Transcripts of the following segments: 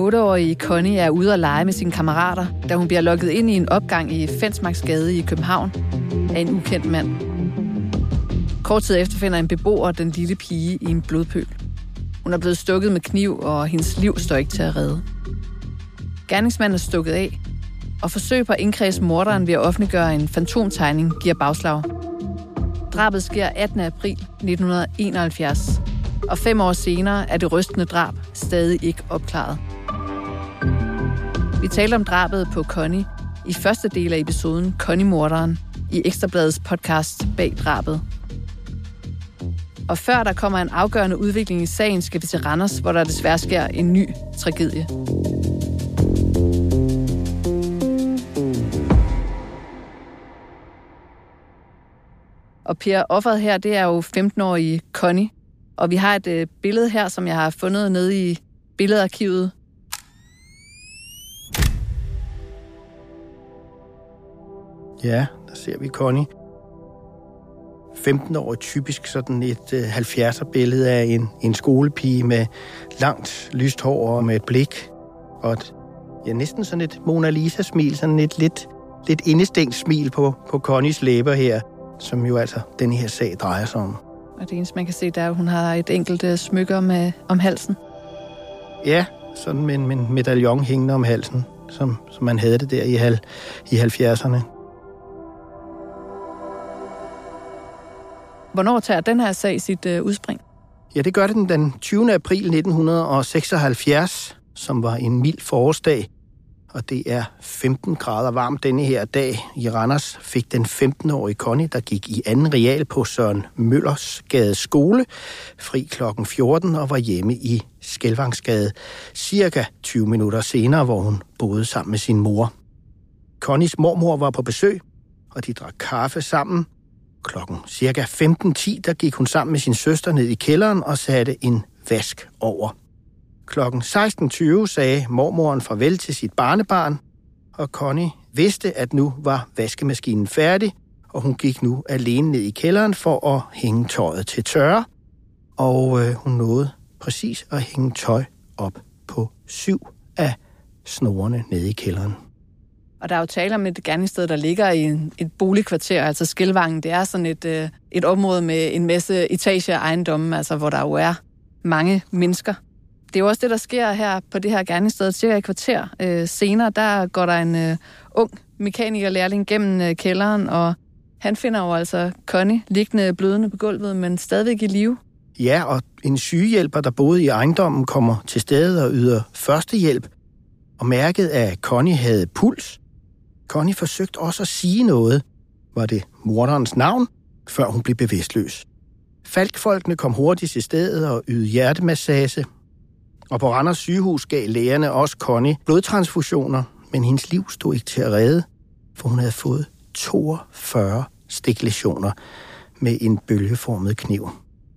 8-årige Connie er ude at lege med sine kammerater, da hun bliver lukket ind i en opgang i Fensmarksgade i København af en ukendt mand. Kort tid efter finder en beboer den lille pige i en blodpøl. Hun er blevet stukket med kniv, og hendes liv står ikke til at redde. Gerningsmanden er stukket af, og forsøg på at indkredse morderen ved at offentliggøre en fantomtegning giver bagslag. Drabet sker 18. april 1971, og 5 år senere er det rystende drab stadig ikke opklaret. Vi taler om drabet på Connie i første del af episoden Connie-morderen i Ekstra Bladets podcast Bag drabet. Og før der kommer en afgørende udvikling i sagen, skal vi til Randers, hvor der desværre sker en ny tragedie. Og Per, offeret her, det er jo 15-årige Connie. Og vi har et billede her, som jeg har fundet nede i billedarkivet. Ja, der ser vi Connie. 15 år, typisk sådan et 70'er-billede af en skolepige med langt lyst hår og med et blik. Og næsten sådan et Mona Lisa-smil, sådan et lidt indestængt smil på Connies læber her, som jo altså den her sag drejer sig om. Og det eneste, man kan se, der er, at hun har et enkelt smykker om halsen. Ja, sådan med en medaljon hængende om halsen, som man havde det der i 70'erne. Hvornår tager den her sag sit udspring? Ja, det gør det den 20. april 1976, som var en mild forårsdag. Og det er 15 grader varmt denne her dag. I Randers fik den 15-årige Connie, der gik i anden real på Søren Møllers Gade skole, fri klokken 14 og var hjemme i Skelvangsgade cirka 20 minutter senere, hvor hun boede sammen med sin mor. Connies mormor var på besøg, og de drak kaffe sammen. Klokken cirka 15:10, der gik hun sammen med sin søster ned i kælderen og satte en vask over. Klokken 16:20 sagde mormoren farvel til sit barnebarn, og Connie vidste, at nu var vaskemaskinen færdig, og hun gik nu alene ned i kælderen for at hænge tøjet til tørre, og hun nåede præcis at hænge tøj op på 7 af snorene nede i kælderen. Og der er jo tale om et gerningssted, der ligger i et boligkvarter, altså Skelvangen. Det er sådan et område med en masse etager ejendomme, altså hvor der jo er mange mennesker. Det er jo også det, der sker her på det her gerningssted, cirka et kvarter senere. Der går der en ung mekanikerlærling gennem kælderen, og han finder jo altså Connie liggende blødende på gulvet, men stadigvæk i live. Ja, og en sygehjælper, der boede i ejendommen, kommer til stedet og yder førstehjælp, og mærket, at Connie havde puls. Connie forsøgte også at sige noget. Var det morderens navn, før hun blev bevidstløs? Falkfolkene kom hurtigt til stedet og ydede hjertemassage. Og på Randers sygehus gav lægerne også Connie blodtransfusioner, men hendes liv stod ikke til at redde, for hun havde fået 42 stiklæsioner med en bølgeformet kniv.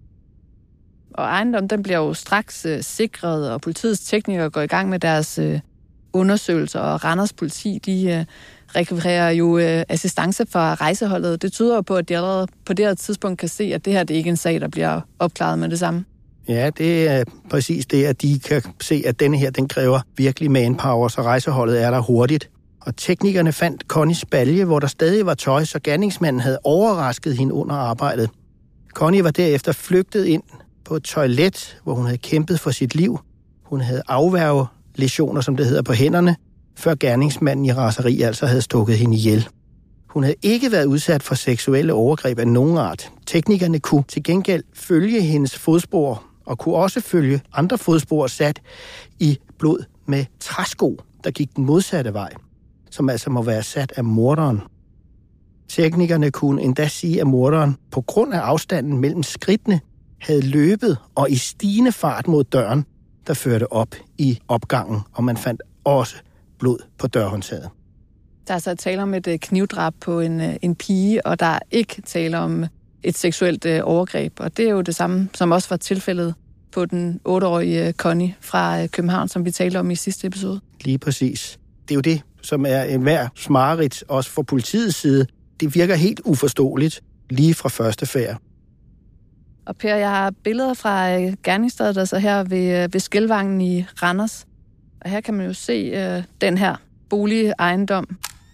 Og ejendommen, den bliver jo straks sikret, og politiets teknikere går i gang med deres undersøgelser, og Randers politi, de rekvirerer jo assistance fra rejseholdet. Det tyder jo på, at de allerede på det her tidspunkt kan se, at det her det er ikke en sag, der bliver opklaret med det samme. Ja, det er præcis det, at de kan se, at denne her, den kræver virkelig manpower, så rejseholdet er der hurtigt. Og teknikerne fandt Connies balje, hvor der stadig var tøj, så gerningsmanden havde overrasket hende under arbejdet. Connie var derefter flygtet ind på et toilet, hvor hun havde kæmpet for sit liv. Hun havde afværgelæsioner, som det hedder, på hænderne, før gerningsmanden i raseri altså havde stukket hende ihjel. Hun havde ikke været udsat for seksuelle overgreb af nogen art. Teknikerne kunne til gengæld følge hendes fodspor, og kunne også følge andre fodspor sat i blod med træsko, der gik den modsatte vej, som altså må være sat af morderen. Teknikerne kunne endda sige, at morderen på grund af afstanden mellem skridtene havde løbet og i stigende fart mod døren, der førte op i opgangen, og man fandt også blod på dørhåndtaget. Der er så tale om et knivdrab på en pige, og der er ikke tale om et seksuelt overgreb. Og det er jo det samme, som også var tilfældet på den 8-årige Connie fra København, som vi talte om i sidste episode. Lige præcis. Det er jo det, som er enhver mareridt, også fra politiets side. Det virker helt uforståeligt lige fra første færd. Og Per, jeg har billeder fra gerningsstedet, altså her ved Skelvangen i Randers. Og her kan man jo se den her boligejendom.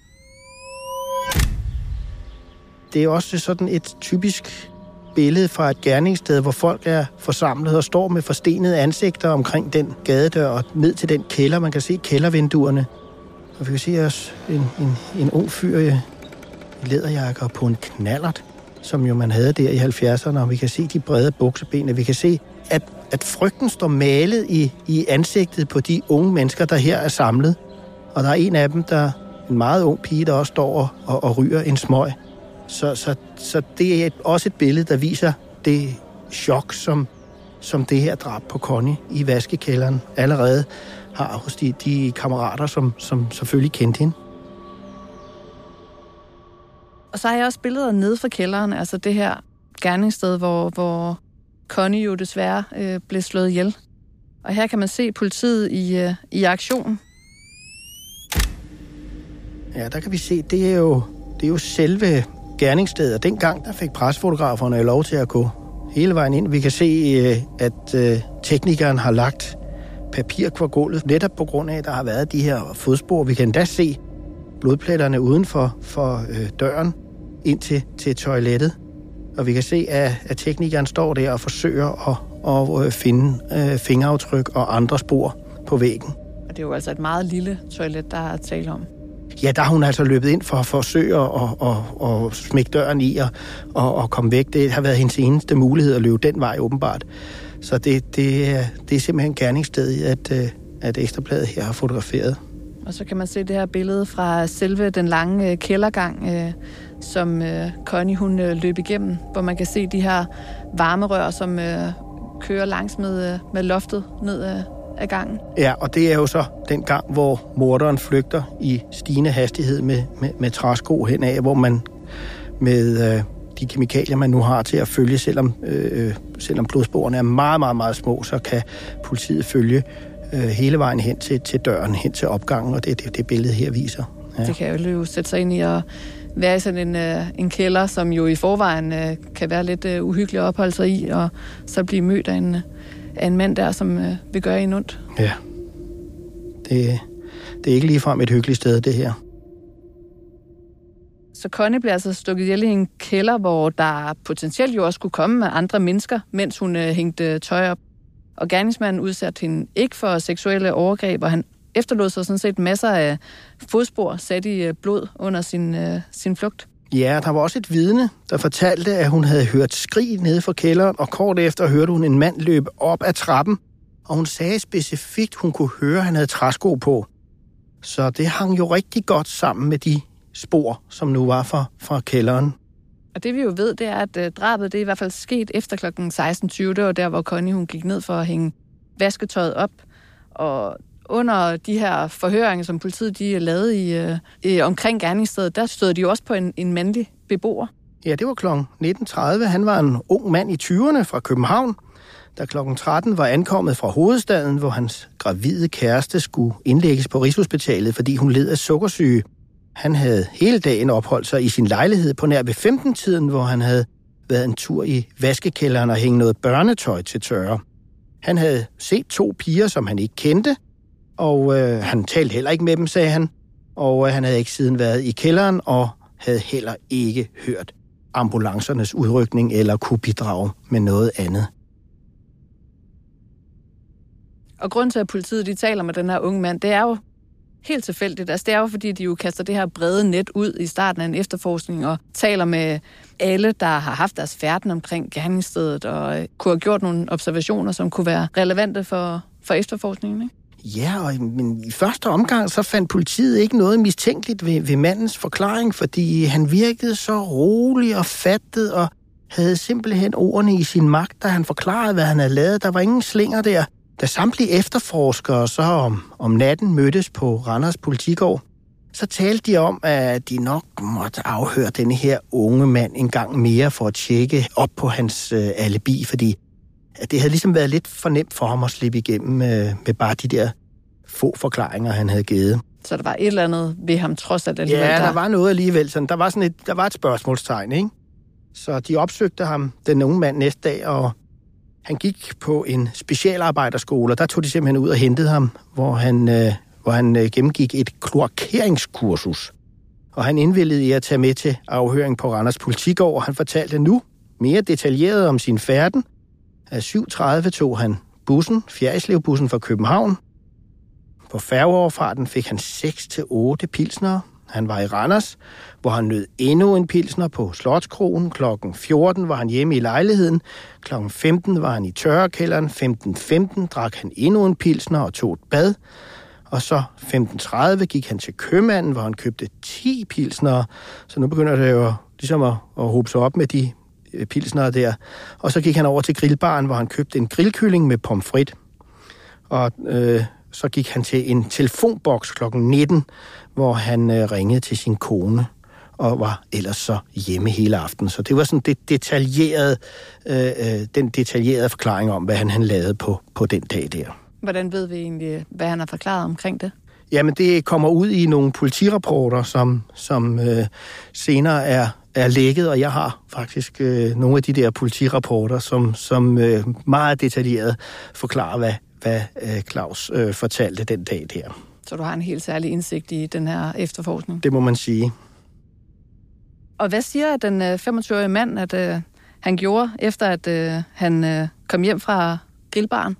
Det er også sådan et typisk billede fra et gerningssted, hvor folk er forsamlet og står med forstenede ansigter omkring den gadedør og ned til den kælder. Man kan se kældervinduerne. Og vi kan se også en ung fyr i læderjakker på en knallert, som jo man havde der i 70'erne. Og vi kan se de brede bukseben, og vi kan se, at frygten står malet i ansigtet på de unge mennesker, der her er samlet. Og der er en af dem, en meget ung pige, der også står og ryger en smøg. Så det er også et billede, der viser det chok, som det her drab på Connie i vaskekælderen allerede har hos de kammerater, som selvfølgelig kendte hende. Og så har jeg også billeder nede fra kælderen, altså det her gerningssted, hvor Connie jo desværre blev slået ihjel. Og her kan man se politiet i aktion. Ja, der kan vi se, det er jo selve gerningsstedet. Og dengang, der fik presfotograferne lov til at gå hele vejen ind. Vi kan se, at teknikeren har lagt papir på gulvet, netop på grund af, at der har været de her fodspor. Vi kan endda se blodpletterne uden for døren ind til toilettet. Og vi kan se, at teknikeren står der og forsøger at finde fingeraftryk og andre spor på væggen. Og det er jo altså et meget lille toilet, der er tale om. Ja, der har hun altså løbet ind for at forsøge at smække døren i og komme væk. Det har været hendes eneste mulighed at løbe den vej, åbenbart. Så det er simpelthen gerningsstedet, at Ekstrabladet her har fotograferet. Og så kan man se det her billede fra selve den lange kældergang, som Connie hun løb igennem, hvor man kan se de her varmerør, som kører langs med loftet ned af gangen. Ja, og det er jo så den gang, hvor morderen flygter i stigende hastighed med træsko henad, hvor man med de kemikalier, man nu har til at følge, selvom blodsporene er meget, meget, meget små, så kan politiet følge hele vejen hen til døren, hen til opgangen, og det billede her viser. Ja. Det kan jo sætte sig ind i at være i sådan en kælder, som jo i forvejen kan være lidt uhyggelig at opholde sig i, og så blive mødt af en mand der, som vil gøre en ondt. Ja. Det er ikke ligefrem et hyggeligt sted, det her. Så Connie bliver altså stukket ihjel i en kælder, hvor der potentielt jo også kunne komme med andre mennesker, mens hun hængte tøj op. Og gerningsmanden udsatte hende ikke for seksuelle overgreb, og han efterlod sig sådan set masser af fodspor sat i blod under sin flugt. Ja, der var også et vidne, der fortalte, at hun havde hørt skrig nede fra kælderen, og kort efter hørte hun en mand løbe op ad trappen, og hun sagde specifikt, hun kunne høre, at han havde træsko på. Så det hang jo rigtig godt sammen med de spor, som nu var fra kælderen. Og det vi jo ved, det er, at drabet det er i hvert fald sket efter kl. 16.20. Det var der, hvor Connie hun gik ned for at hænge vasketøjet op. Og under de her forhøringer, som politiet de lavede omkring gerningsstedet, der stod de jo også på en mandlig beboer. Ja, det var kl. 19.30. Han var en ung mand i 20'erne fra København, der kl. 13 var ankommet fra hovedstaden, hvor hans gravide kæreste skulle indlægges på Rigshospitalet, fordi hun led af sukkersyge. Han havde hele dagen opholdt sig i sin lejlighed på nær ved 15-tiden, hvor han havde været en tur i vaskekælderen og hængt noget børnetøj til tørre. Han havde set 2 piger, som han ikke kendte, og han talte heller ikke med dem, sagde han. Og han havde ikke siden været i kælderen og havde heller ikke hørt ambulancernes udrykning eller kunne bidrage med noget andet. Og grunden til, at politiet de taler med den her unge mand, det er jo helt tilfældigt. Altså, det er jo, fordi de jo kaster det her brede net ud i starten af en efterforskning og taler med alle, der har haft deres færden omkring gerningsstedet og kunne have gjort nogle observationer, som kunne være relevante for efterforskningen, ikke? Ja, men i første omgang så fandt politiet ikke noget mistænkeligt ved mandens forklaring, fordi han virkede så rolig og fattet og havde simpelthen ordene i sin magt, da han forklarede, hvad han havde lavet. Der var ingen slinger der. Da samtlige efterforskere så om natten mødtes på Randers Politigård, så talte de om, at de nok måtte afhøre denne her unge mand en gang mere for at tjekke op på hans alibi, fordi at det havde ligesom været lidt for nemt for ham at slippe igennem med bare de der få forklaringer, han havde givet. Så der var et eller andet ved ham trods alt alligevel? Ja, der var noget alligevel. Sådan. Der var et spørgsmålstegn, ikke? Så de opsøgte ham, den unge mand, næste dag, og Han gik på en specialarbejderskole, og der tog de simpelthen ud og hentede ham, hvor han gennemgik et kloakeringskursus. Og han indvilligede i at tage med til afhøring på Randers Politigård, og han fortalte nu mere detaljeret om sin færden. Af 7:30 tog han bussen, Fjerrislevbussen fra København. På færgeoverfarten fik han 6-8 pilsnere. Han var i Randers, hvor han nød endnu en pilsner på Slotskroen. Klokken 14 var han hjemme i lejligheden. Klokken 15 var han i tørrekælderen. 15:15 drak han endnu en pilsner og tog et bad. Og så 15:30 gik han til købmanden, hvor han købte 10 pilsnere. Så nu begynder det jo ligesom at hobe sig op med de pilsnere der. Og så gik han over til grillbaren, hvor han købte en grillkylling med pomfrit. Og så gik han til en telefonboks klokken 19, hvor han ringede til sin kone og var ellers så hjemme hele aften. Så det var sådan den detaljerede forklaring om, hvad han lavede på den dag der. Hvordan ved vi egentlig, hvad han har forklaret omkring det? Jamen, det kommer ud i nogle politirapporter, som senere er lækket, og jeg har faktisk nogle af de der politirapporter, som meget detaljeret forklarer, hvad Claus fortalte den dag der. Så du har en helt særlig indsigt i den her efterforskning? Det må man sige. Og hvad siger den 25-årige mand, at han gjorde, efter at han kom hjem fra grillbaren?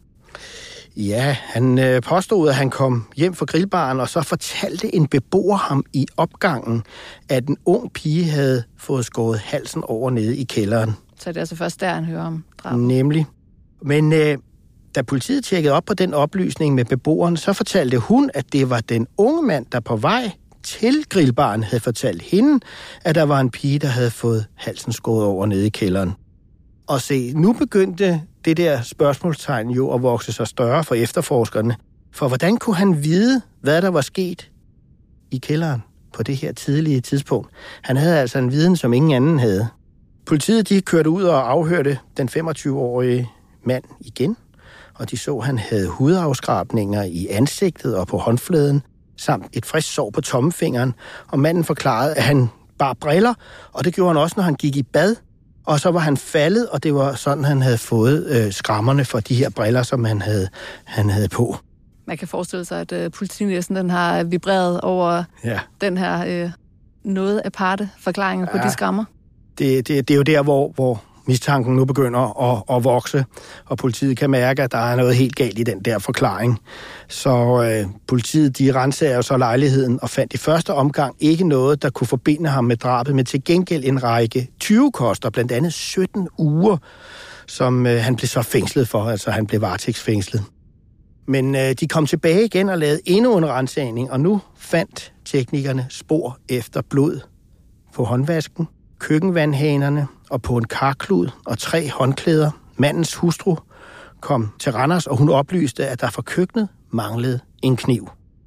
Ja, han påstod, at han kom hjem fra grillbaren, og så fortalte en beboer ham i opgangen, at en ung pige havde fået skåret halsen over nede i kælderen. Så det er altså først der, han hører om drabet? Nemlig. Men da politiet tjekkede op på den oplysning med beboeren, så fortalte hun, at det var den unge mand, der på vej til grillbaren havde fortalt hende, at der var en pige, der havde fået halsen skåret over nede i kælderen. Og se, nu begyndte det der spørgsmålstegn jo at vokse sig større for efterforskerne. For hvordan kunne han vide, hvad der var sket i kælderen på det her tidlige tidspunkt? Han havde altså en viden, som ingen anden havde. Politiet de kørte ud og afhørte den 25-årige mand igen, og de så, at han havde hudafskrabninger i ansigtet og på håndfladen, samt et frisk sår på tommefingeren, og manden forklarede, at han bar briller, og det gjorde han også, når han gik i bad. Og så var han faldet, og det var sådan, han havde fået skrammerne for de her briller, som han havde på. Man kan forestille sig, at politinæsen den har vibreret over den her noget aparte forklaring på de skrammer. Det er jo der, hvor mistanken nu begynder at vokse, og politiet kan mærke, at der er noget helt galt i den der forklaring. Så politiet de renser jo så lejligheden og fandt i første omgang ikke noget, der kunne forbinde ham med drabet, men til gengæld en række 20-koster, blandt andet 17 uger, som han blev så fængslet for, altså han blev varetægtsfængslet. Men de kom tilbage igen og lavede endnu en ransagning, og nu fandt teknikerne spor efter blod på håndvasken, køkkenvandhanerne og på en karklud og 3 håndklæder. Mandens hustru kom til Randers, og hun oplyste, at der fra køkkenet manglede en kniv.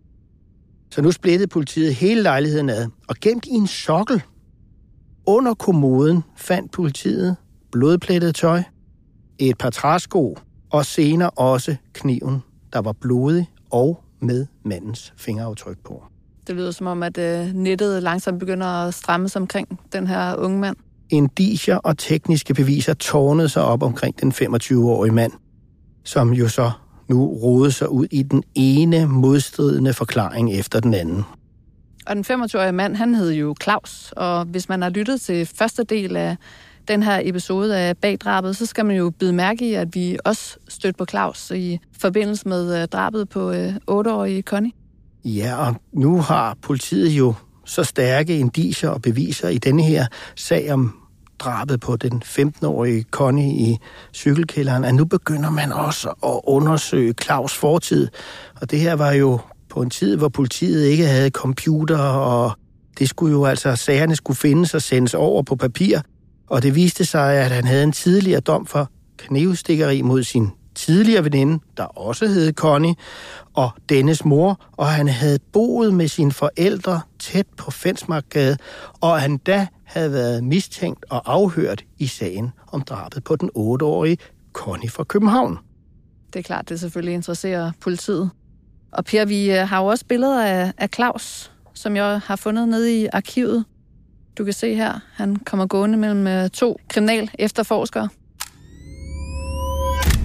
Så nu splittede politiet hele lejligheden ad, og gemt i en sokkel under kommoden fandt politiet blodplettet tøj, et par træsko og senere også kniven, der var blodig og med mandens fingeraftryk på. Det lyder som om, at nettet langsomt begynder at strammes omkring den her unge mand. Indicier og tekniske beviser tårnede sig op omkring den 25-årige mand, som jo så nu rodede sig ud i den ene modstridende forklaring efter den anden. Og den 25-årige mand, han hed jo Claus, og hvis man har lyttet til første del af den her episode af Bag drabet, så skal man jo bide mærke i, at vi også stødte på Claus i forbindelse med drabet på 8-årige Connie. Ja, og nu har politiet jo så stærke indicier og beviser i denne her sag om drabet på den 15-årige Connie i cykelkælderen, at nu begynder man også at undersøge Claus' fortid. Og det her var jo på en tid, hvor politiet ikke havde computer, og det skulle jo altså, sagerne skulle findes og sendes over på papir. Og det viste sig, at han havde en tidligere dom for knivstikkeri mod sin tidligere veninde, der også hed Connie, og dennes mor, og han havde boet med sine forældre tæt på Fensmarkgade, og han da havde været mistænkt og afhørt i sagen om drabet på den 8-årige Connie fra København. Det er klart, det selvfølgelig interesserer politiet. Og Per, vi har jo også billeder af Claus, som jeg har fundet nede i arkivet. Du kan se her, han kommer gående mellem 2 kriminal efterforskere.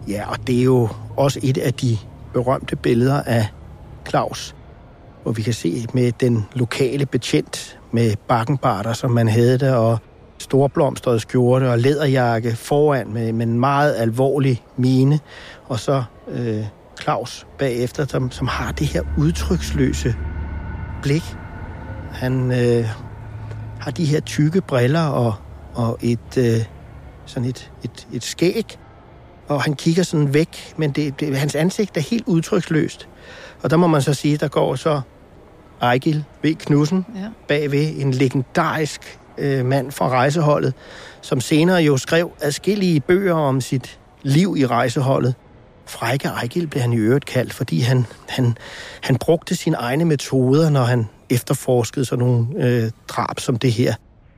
Ja, og det er jo også et af de berømte billeder af Claus, hvor vi kan se med den lokale betjent med bakkenbarter, som man havde der, og storblomstrede skjorte og læderjakke foran med en meget alvorlig mine, og så Claus bagefter, som har det her udtryksløse blik. Han har de her tykke briller og et skæg, og han kigger sådan væk, men hans ansigt er helt udtryksløst. Og der må man så sige, der går så Eigil V. Knudsen bagved, en legendarisk mand fra rejseholdet, som senere jo skrev adskillige bøger om sit liv i rejseholdet. Frække Eigil blev han i øvrigt kaldt, fordi han brugte sine egne metoder, når han efterforskede sådan nogle drab som det her.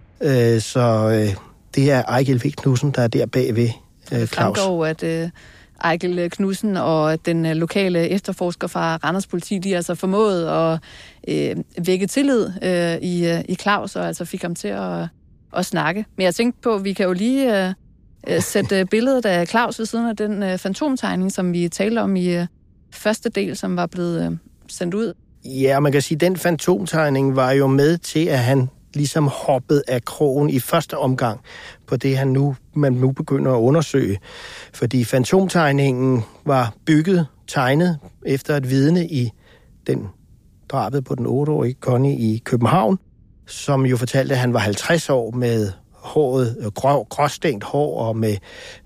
Det er Eigil V. Knudsen, der er der bagved Claus. Det fremgår, at Eigil Knudsen og den lokale efterforsker fra Randers Politi, de altså formået at vække tillid i Claus, og altså fik ham til at snakke. Men jeg tænkte på, at vi kan jo lige sætte billedet af Claus ved siden af den fantomtegning, som vi talte om i første del, som var blevet sendt ud. Ja, man kan sige, at den fantomtegning var jo med til, at han ligesom hoppede af krogen i første omgang på det, man nu begynder at undersøge. Fordi fantomtegningen var tegnet efter et vidne i den drabet på den 8-årige Connie i København, som jo fortalte, at han var 50 år med håret, gråstængt hår og med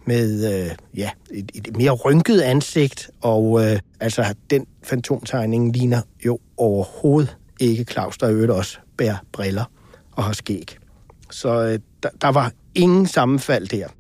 et mere rynket ansigt. Og altså, den fantomtegning ligner jo overhovedet ikke Claus, der øvrigt også bærer briller og har skæg. Så der var ingen sammenfald der.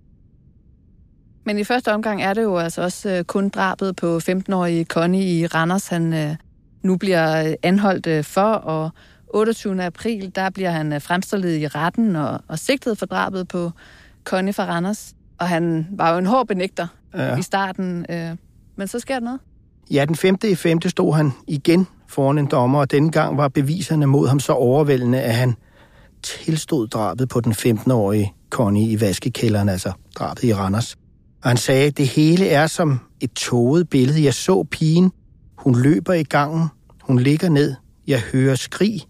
Men i første omgang er det jo altså også kun drabet på 15-årige Connie i Randers, han nu bliver anholdt for, og 28. april, der bliver han fremstillet i retten og sigtet for drabet på Connie fra Randers. Og han var jo en hård benægter i starten, men så sker der noget. Ja, den 5.5. stod han igen foran en dommer, og denne gang var beviserne mod ham så overvældende, at han tilstod drabet på den 15-årige Connie i vaskekælderen, altså drabet i Randers. Og han sagde, det hele er som et tåget billede. Jeg så pigen, hun løber i gangen, hun ligger ned, jeg hører skrig,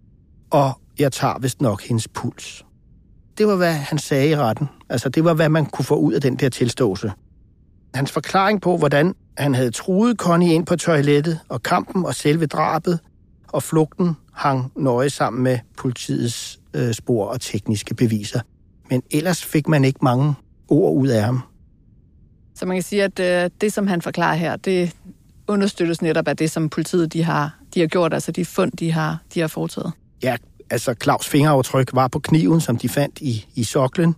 og jeg tager vist nok hendes puls. Det var, hvad han sagde i retten. Altså, det var, hvad man kunne få ud af den der tilståelse. Hans forklaring på, hvordan han havde truet Connie ind på toilettet, og kampen og selve drabet og flugten hang nøje sammen med politiets spor og tekniske beviser. Men ellers fik man ikke mange ord ud af ham. Så man kan sige, at det, som han forklarer her, det understøttes netop af det, som politiet de har gjort, altså de fund, de har foretaget. Ja, altså Claus' fingeraftryk var på kniven, som de fandt i soklen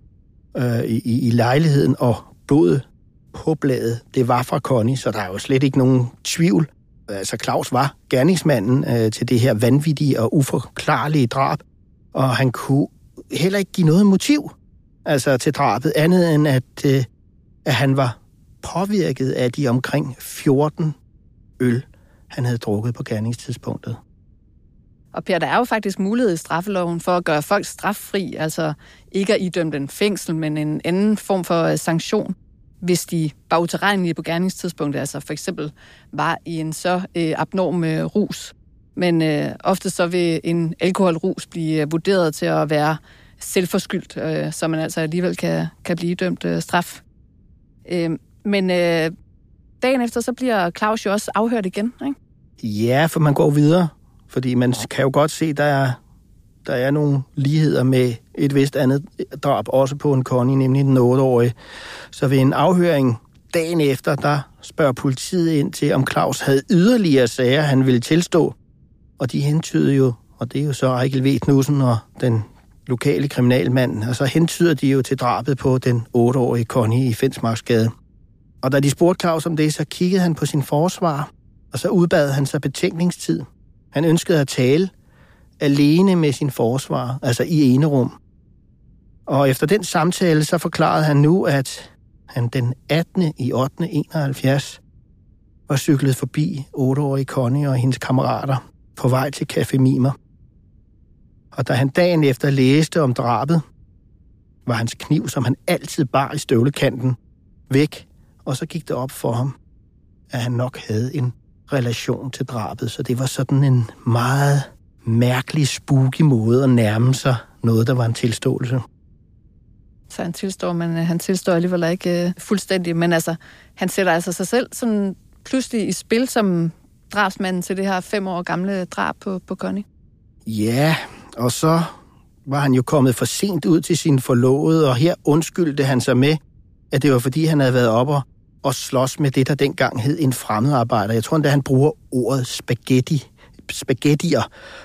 i lejligheden, og blodet på bladet, det var fra Connie, så der er jo slet ikke nogen tvivl. Altså Claus var gerningsmanden til det her vanvittige og uforklarlige drab, og han kunne heller ikke give noget motiv altså til drabet, andet end at han var påvirket af de omkring 14 øl, han havde drukket på gerningstidspunktet. Og Per, der er jo faktisk mulighed i straffeloven for at gøre folk straffri, altså ikke at idømme den fængsel, men en anden form for sanktion, hvis de var utilregnelige på gerningstidspunktet, altså for eksempel var i en så abnorm rus. Men ofte så vil en alkoholrus blive vurderet til at være selvforskyldt, så man altså alligevel kan blive dømt straf. Men dagen efter, så bliver Claus jo også afhørt igen, ikke? Ja, for man går videre, fordi man kan jo godt se, der er nogle ligheder med et vist andet drab, også på en Connie, nemlig den 8-årige. Så ved en afhøring dagen efter, der spørger politiet ind til, om Claus havde yderligere sager, han ville tilstå. Og de hentydede jo, og det er jo så Eigil V. Knudsen og den lokale kriminalmand, og så hentyder de jo til drabet på den 8-årige Connie i Fensmarksgade. Og da de spurgte Claus om det, så kiggede han på sin forsvar, og så udbad han sig betænkningstid. Han ønskede at tale alene med sin forsvar, altså i enerum. Og efter den samtale, så forklarede han nu, at han den 18. i 8. 71 var cyklet forbi 8-årige Connie og hendes kammerater på vej til Café Mimer. Og da han dagen efter læste om drabet, var hans kniv, som han altid bar i støvlekanten, væk, og så gik det op for ham, at han nok havde en relation til drabet. Så det var sådan en meget mærkelig, spooky måde at nærme sig noget, der var en tilståelse. Så han tilstår, men han tilstår alligevel ikke fuldstændig. Men altså, han sætter altså sig selv sådan pludselig i spil som drabsmanden til det her 5 år gamle drab på Connie. Ja, og så var han jo kommet for sent ud til sin forlovede, og her undskyldte han sig med, at det var fordi, han havde været oppe og slås med det, der dengang hed en fremmedarbejder. Jeg tror endda, han bruger ordet spaghettier.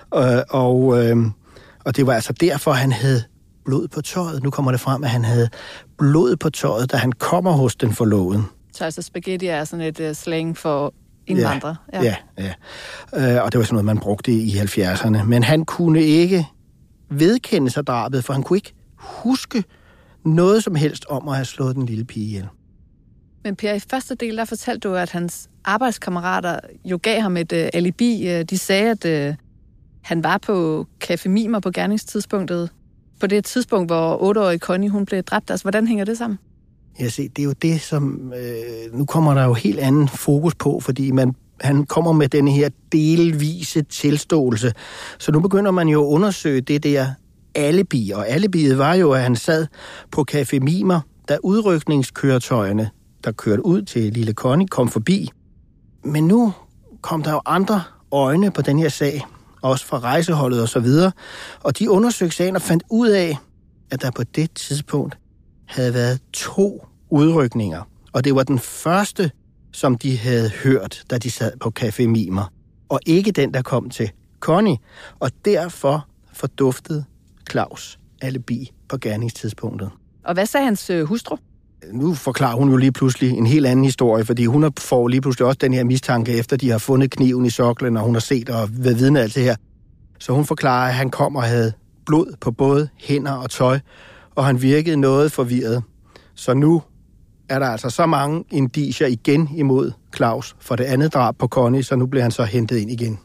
Og det var altså derfor, han havde blod på tøjet. Nu kommer det frem, at han havde blod på tøjet, da han kommer hos den forlovede. Så altså spaghetti er sådan et slang for indvandrere? Ja. Og det var sådan noget, man brugte i 70'erne. Men han kunne ikke vedkende sig drabet, for han kunne ikke huske noget som helst om at have slået den lille pige ihjel. Men Per, i første del, der fortalte du, at hans arbejdskammerater jo gav ham et alibi. De sagde, at han var på Café Mimer på gerningstidspunktet. På det tidspunkt, hvor 8-årige Connie hun blev dræbt. Altså, hvordan hænger det sammen? Ja, se, det er jo det, som... nu kommer der jo helt anden fokus på, fordi han kommer med denne her delvise tilståelse. Så nu begynder man jo at undersøge det der alibi. Og alibiet var jo, at han sad på Café Mimer, da udrykningskøretøjerne, der kørte ud til lille Connie, kom forbi. Men nu kom der jo andre øjne på den her sag, også fra rejseholdet og så videre, og de undersøgte sagen og fandt ud af, at der på det tidspunkt havde været 2 udrykninger. Og det var den første, som de havde hørt, da de sad på Café Mimer, og ikke den, der kom til Connie. Og derfor forduftede Claus alibi på gerningstidspunktet. Og hvad sagde hans hustru? Nu forklarer hun jo lige pludselig en helt anden historie, fordi hun får lige pludselig også den her mistanke, efter de har fundet kniven i soklen, og hun har set og været vidne af alt det her. Så hun forklarer, at han kom og havde blod på både hænder og tøj, og han virkede noget forvirret. Så nu er der altså så mange indicier igen imod Claus for det andet drab på Connie, så nu bliver han så hentet ind igen.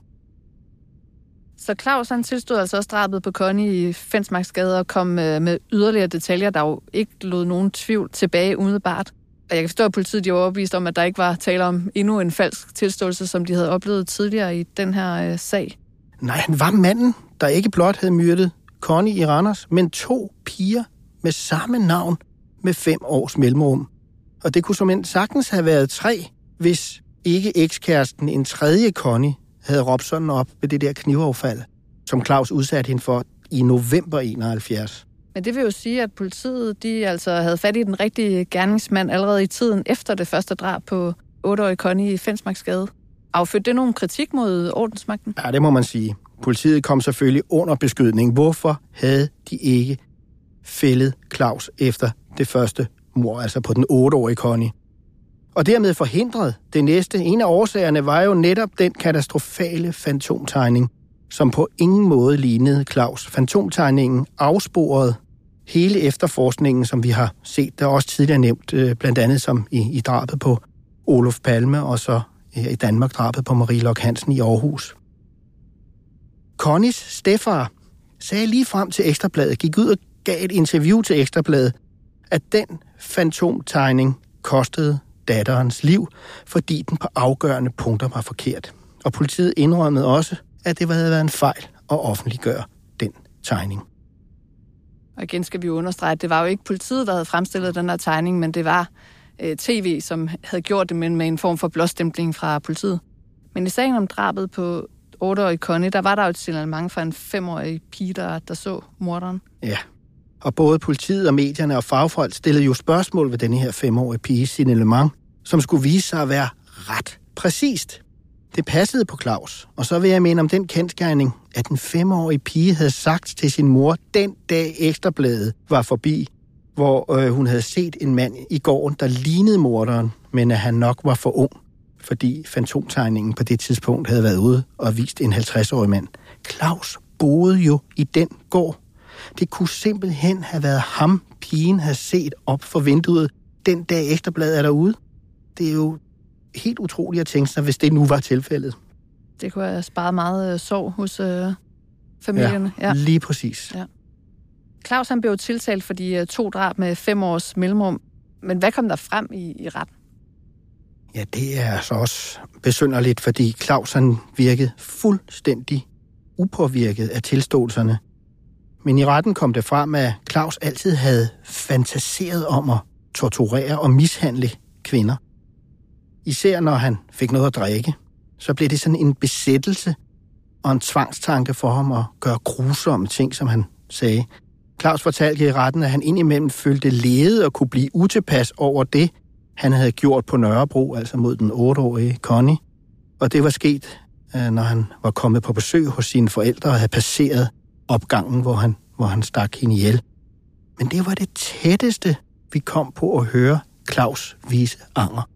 Så Claus, han tilstod altså også drabet på Connie i Fensmarksgade og kom med yderligere detaljer, der jo ikke lod nogen tvivl tilbage umiddelbart. Og jeg kan forstå, at politiet var overbevist om, at der ikke var tale om endnu en falsk tilståelse, som de havde oplevet tidligere i den her sag. Nej, han var manden, der ikke blot havde myrdet Connie i Randers, men 2 piger med samme navn med 5 års mellemrum. Og det kunne som sagtens have været 3, hvis ikke ekskæresten, en tredje Connie, havde råbt sådan op ved det der knivoverfald, som Claus udsatte hende for i november 71. Men det vil jo sige, at politiet de altså havde fat i den rigtige gerningsmand allerede i tiden efter det første drab på 8-årige Connie i Fensmarksgade. Affødte det nogen kritik mod ordensmagten? Ja, det må man sige. Politiet kom selvfølgelig under beskydning. Hvorfor havde de ikke fældet Claus efter det første mord, altså på den 8-årige Connie? Og dermed forhindret det næste. En af årsagerne var jo netop den katastrofale fantomtegning, som på ingen måde lignede Claus. Fantomtegningen afsporede hele efterforskningen, som vi har set, der også tidligere nævnt, blandt andet som i drabet på Olof Palme, og så i Danmark drabet på Marie Lok Hansen i Aarhus. Connies stedfar sagde lige frem til Ekstrabladet, gik ud og gav et interview til Ekstrabladet, at den fantomtegning kostede datterens liv, fordi den på afgørende punkter var forkert. Og politiet indrømmede også, at det havde været en fejl at offentliggøre den tegning. Og igen skal vi jo understrege, at det var jo ikke politiet, der havde fremstillet den her tegning, men det var tv, som havde gjort det med en form for blåstempling fra politiet. Men i sagen om drabet på 8-årige Connie, der var der jo et signalement fra en 5-årig pige, der så morderen. Ja, og både politiet og medierne og fagfolk stillede jo spørgsmål ved denne her 5-årige piges signalement, som skulle vise sig at være ret præcist. Det passede på Claus, og så vil jeg mene om den kendsgerning, at den 5-årige pige havde sagt til sin mor, den dag Ekstrabladet var forbi, hvor hun havde set en mand i gården, der lignede morderen, men at han nok var for ung, fordi fantomtegningen på det tidspunkt havde været ude og vist en 50-årig mand. Claus boede jo i den gård. Det kunne simpelthen have været ham, pigen havde set op for vinduet, den dag Ekstrabladet er derude. Det er jo helt utroligt at tænke sig, hvis det nu var tilfældet. Det kunne have sparet meget sorg hos familierne. Ja, lige præcis. Ja. Claus han blev tiltalt for de 2 drab med 5 års mellemrum. Men hvad kom der frem i retten? Ja, det er altså også besynderligt, fordi Claus han virkede fuldstændig upåvirket af tilståelserne. Men i retten kom det frem, at Claus altid havde fantaseret om at torturere og mishandle kvinder. Især når han fik noget at drikke, så blev det sådan en besættelse og en tvangstanke for ham at gøre grusomme ting, som han sagde. Claus fortalte i retten, at han indimellem følte lede og kunne blive utilpas over det, han havde gjort på Nørrebro, altså mod den 8-årige Connie. Og det var sket, når han var kommet på besøg hos sine forældre og havde passeret opgangen, hvor han stak hende ihjel. Men det var det tætteste, vi kom på at høre Claus vise anger.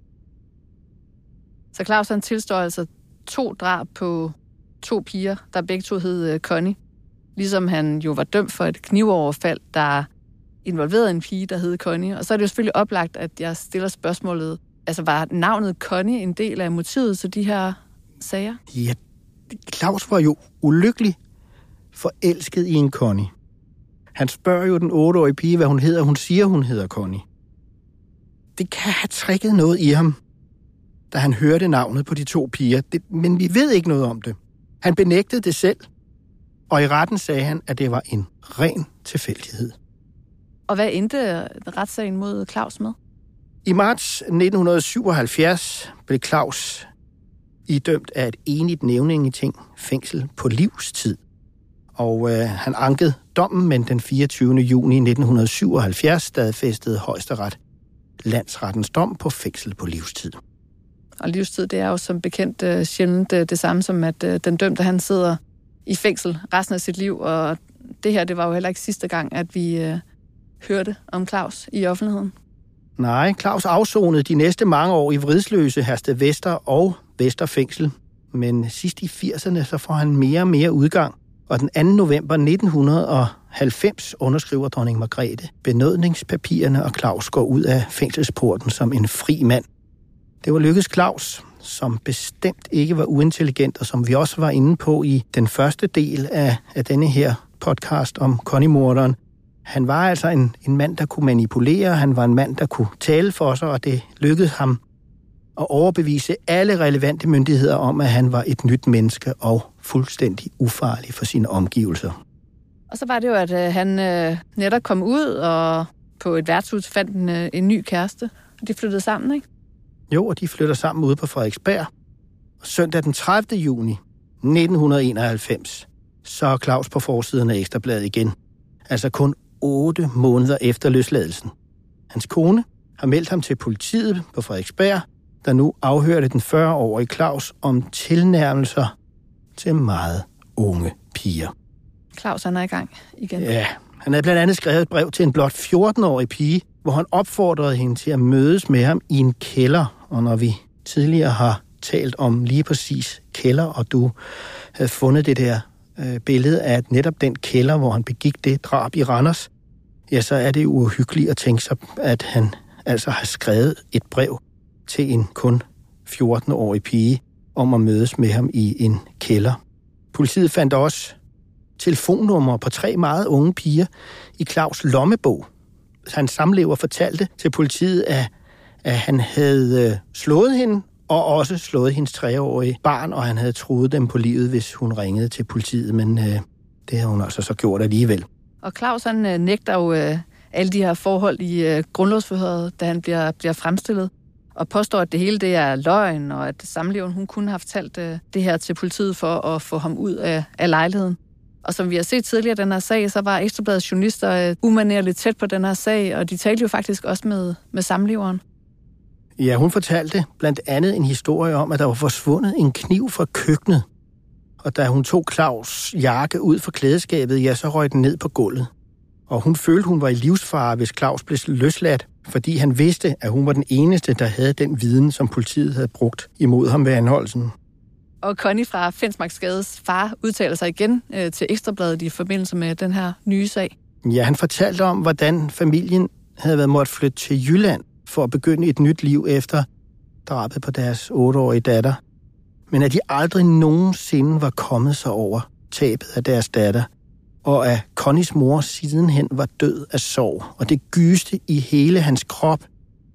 Så Claus han tilstår altså 2 drab på 2 piger, der begge to hed Connie. Ligesom han jo var dømt for et knivoverfald, der involverede en pige, der hed Connie. Og så er det jo selvfølgelig oplagt, at jeg stiller spørgsmålet, altså var navnet Connie en del af motivet til de her sager? Ja, Claus var jo ulykkelig forelsket i en Connie. Han spørger jo den 8-årige pige, hvad hun hedder. Hun siger, hun hedder Connie. Det kan have trikket noget i ham, da han hørte navnet på de 2 piger. Men vi ved ikke noget om det. Han benægtede det selv, og i retten sagde han, at det var en ren tilfældighed. Og hvad endte retssagen mod Claus med? I marts 1977 blev Claus idømt af et enigt nævningeting fængsel på livstid. Og han ankede dommen, men den 24. juni 1977 stadfæstede Højesteret landsrettens dom på fængsel på livstid. Og livstid, det er jo som bekendt sjældent det samme som, at den dømte, han sidder i fængsel resten af sit liv. Og det her, det var jo heller ikke sidste gang, at vi hørte om Claus i offentligheden. Nej, Claus afsonede de næste mange år i Vridsløse, Herstedvester og Vesterfængsel. Men sidst i 80'erne, så får han mere og mere udgang. Og den 2. november 1990 underskriver dronning Margrethe benådningspapirerne, og Claus går ud af fængselsporten som en fri mand. Det var lykkedes Claus, som bestemt ikke var uintelligent, og som vi også var inde på i den første del af denne her podcast om Connie-morderen. Han var altså en mand, der kunne manipulere, han var en mand, der kunne tale for sig, og det lykkedes ham at overbevise alle relevante myndigheder om, at han var et nyt menneske og fuldstændig ufarlig for sine omgivelser. Og så var det jo, at han netop kom ud og på et værtshus fandt en ny kæreste, og de flyttede sammen, ikke? Jo, og de flytter sammen ude på Frederiksberg. Og søndag den 30. juni 1991, så er Claus på forsiden af Ekstra Bladet igen. Altså kun 8 måneder efter løsladelsen. Hans kone har meldt ham til politiet på Frederiksberg, der nu afhørte den 40-årige Claus om tilnærmelser til meget unge piger. Claus, han er i gang igen. Ja, han havde blandt andet skrevet et brev til en blot 14-årig pige, hvor han opfordrede hende til at mødes med ham i en kælder. Og når vi tidligere har talt om lige præcis kælder, og du havde fundet det der billede af netop den kælder, hvor han begik det drab i Randers, ja, så er det jo uhyggeligt at tænke sig, at han altså har skrevet et brev til en kun 14-årig pige om at mødes med ham i en kælder. Politiet fandt også telefonnumre på 3 meget unge piger i Claus' lommebog. Hans samlever fortalte til politiet, at han havde slået hende, og også slået hendes 3-årige barn, og han havde truet dem på livet, hvis hun ringede til politiet, men det havde hun altså så gjort alligevel. Og Claus, han nægter jo alle de her forhold i grundlovsforhøret, da han bliver fremstillet, og påstår, at det hele det er løgn, og at samleveren hun kunne have fortalt det her til politiet for at få ham ud af lejligheden. Og som vi har set tidligere i den her sag, så var Ekstra Bladets journalister umanerligt tæt på den her sag, og de talte jo faktisk også med samleveren. Ja, hun fortalte blandt andet en historie om, at der var forsvundet en kniv fra køkkenet. Og da hun tog Claus' jakke ud fra klædeskabet, ja, så røg den ned på gulvet. Og hun følte, hun var i livsfare, hvis Claus blev løsladt, fordi han vidste, at hun var den eneste, der havde den viden, som politiet havde brugt imod ham ved anholdelsen. Og Connie fra Fensmarksgades far udtaler sig igen til Ekstra Bladet i forbindelse med den her nye sag. Ja, han fortalte om, hvordan familien havde været måttet flytte til Jylland for at begynde et nyt liv efter drabet på deres 8-årige datter. Men at de aldrig nogensinde var kommet sig over tabet af deres datter, og at Connies mor sidenhen var død af sorg, og det gyste i hele hans krop,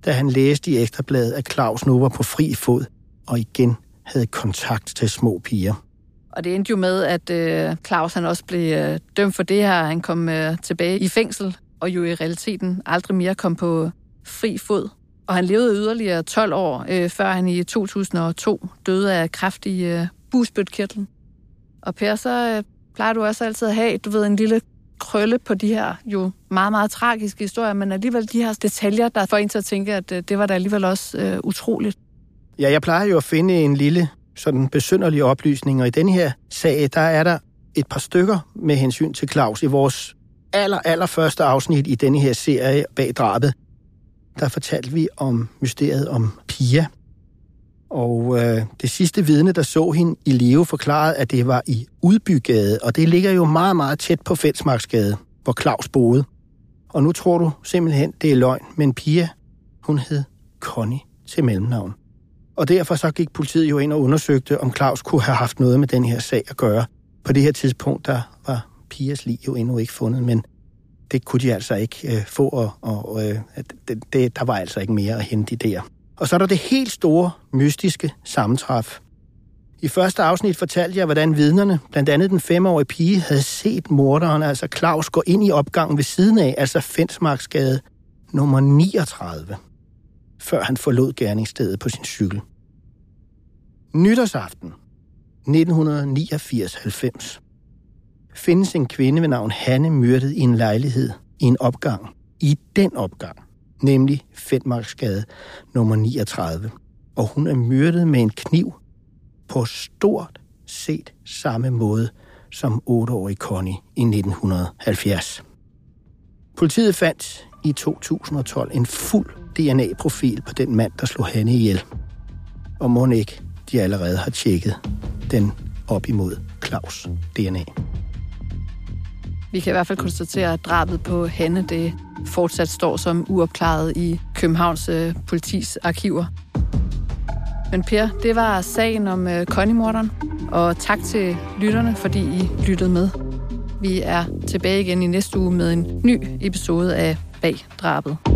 da han læste i Ekstrabladet, at Claus nu var på fri fod og igen havde kontakt til små piger. Og det endte jo med, at Claus han også blev dømt for det her. Han kom tilbage i fængsel, og jo i realiteten aldrig mere kom på fri fod. Og han levede yderligere 12 år, før han i 2002 døde af kræft i bugspytkirtlen. Og Per, så plejer du også altid at have, en lille krølle på de her jo meget, meget tragiske historier, men alligevel de her detaljer, der får en til at tænke, at det var da alligevel også utroligt. Ja, jeg plejer jo at finde en lille sådan besynderlig oplysning, og i den her sag, der er der et par stykker med hensyn til Claus. I vores allerførste afsnit i denne her serie Bag drabet, der fortalte vi om mysteriet om Pia. Og det sidste vidne, der så hende i live, forklarede, at det var i Udbygade, og det ligger jo meget, meget tæt på Fensmarksgade, hvor Claus boede. Og nu tror du simpelthen, det er løgn, men Pia, hun hed Connie til mellemnavn. Og derfor så gik politiet jo ind og undersøgte, om Claus kunne have haft noget med den her sag at gøre. På det her tidspunkt, der var Pias lig jo endnu ikke fundet, men det kunne de altså ikke få, og der var altså ikke mere at hente der. Og så er der det helt store, mystiske sammentræf. I første afsnit fortalte jeg, hvordan vidnerne, blandt andet den 5-årige pige, havde set morderen, altså Claus, gå ind i opgangen ved siden af, altså Fensmarksgade nummer 39, før han forlod gerningsstedet på sin cykel. Nytårsaften 1989-90 findes en kvinde ved navn Hanne myrdet i en lejlighed i en opgang. I den opgang, nemlig Fensmarksgade nummer 39. Og hun er myrdet med en kniv på stort set samme måde som 8-årige Connie i 1970. Politiet fandt i 2012 en fuld DNA-profil på den mand, der slog Hanne ihjel. Og mon ikke, de allerede har tjekket den op imod Claus' DNA. Vi kan i hvert fald konstatere, at drabet på Hanne det fortsat står som uopklaret i Københavns politis arkiver. Men Per, det var sagen om Connie-morderen, og tak til lytterne, fordi I lyttede med. Vi er tilbage igen i næste uge med en ny episode af Bag drabet.